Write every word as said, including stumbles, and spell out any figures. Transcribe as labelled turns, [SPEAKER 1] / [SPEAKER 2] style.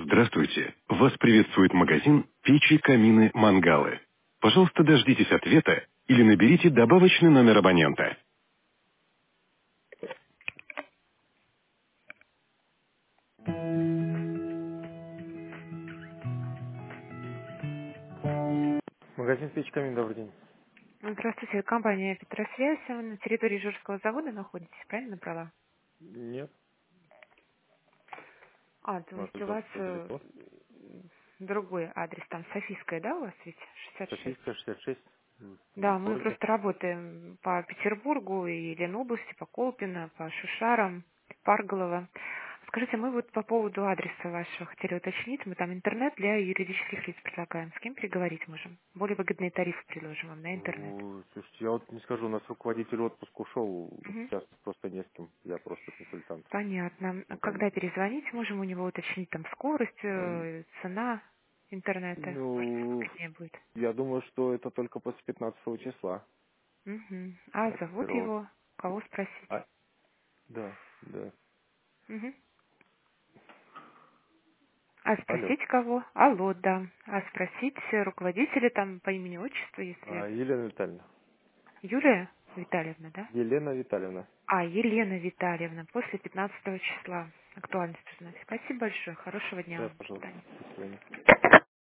[SPEAKER 1] Здравствуйте. Вас приветствует магазин «Печи, камины, мангалы». Пожалуйста, дождитесь ответа или наберите добавочный номер абонента. Магазин с печками, добрый день.
[SPEAKER 2] Здравствуйте, компания «Петросвязь». Вы на территории Ижорского завода находитесь, правильно, права?
[SPEAKER 1] Нет,
[SPEAKER 2] А, то
[SPEAKER 1] у нас
[SPEAKER 2] есть у
[SPEAKER 1] это
[SPEAKER 2] вас э,
[SPEAKER 1] далеко.
[SPEAKER 2] другой адрес, там Софийская, да, у вас ведь шестьдесят шесть?
[SPEAKER 1] Софийская, шестьдесят шесть, м, в
[SPEAKER 2] Да, мы
[SPEAKER 1] городе.
[SPEAKER 2] просто работаем по Петербургу и Ленобласти, по Колпино, по Шушарам, Парголово. Скажите, мы вот по поводу адреса вашего хотели уточнить. Мы там интернет для юридических лиц предлагаем. С кем переговорить можем? Более выгодные тарифы предложим вам на интернет.
[SPEAKER 1] О, слушайте, я вот не скажу, у нас руководитель в отпуск ушел,
[SPEAKER 2] Мгм.
[SPEAKER 1] сейчас просто не с кем, я просто консультант.
[SPEAKER 2] Понятно. А
[SPEAKER 1] Ну, как бы,
[SPEAKER 2] когда перезвонить, можем у него уточнить там скорость,
[SPEAKER 1] эм,
[SPEAKER 2] э, цена интернета. Может,
[SPEAKER 1] ну,
[SPEAKER 2] выгоднее будет.
[SPEAKER 1] я думаю, что это только после пятнадцатого числа,
[SPEAKER 2] Мгм. А
[SPEAKER 1] от
[SPEAKER 2] зовут
[SPEAKER 1] первого.
[SPEAKER 2] его? Кого спросить?
[SPEAKER 1] А, да, да.
[SPEAKER 2] Мгм. А
[SPEAKER 1] Алло.
[SPEAKER 2] спросить кого? Алло, да. А спросить э, руководителя там по имени отчеству, если...
[SPEAKER 1] А, Елена Витальевна.
[SPEAKER 2] Юлия Витальевна, да?
[SPEAKER 1] Елена Витальевна.
[SPEAKER 2] А, Елена Витальевна, после пятнадцатого числа. Актуальность узнать. Спасибо большое. Хорошего дня
[SPEAKER 1] Да,
[SPEAKER 2] вам. До
[SPEAKER 1] пожалуйста.
[SPEAKER 2] свидания.
[SPEAKER 1] До свидания.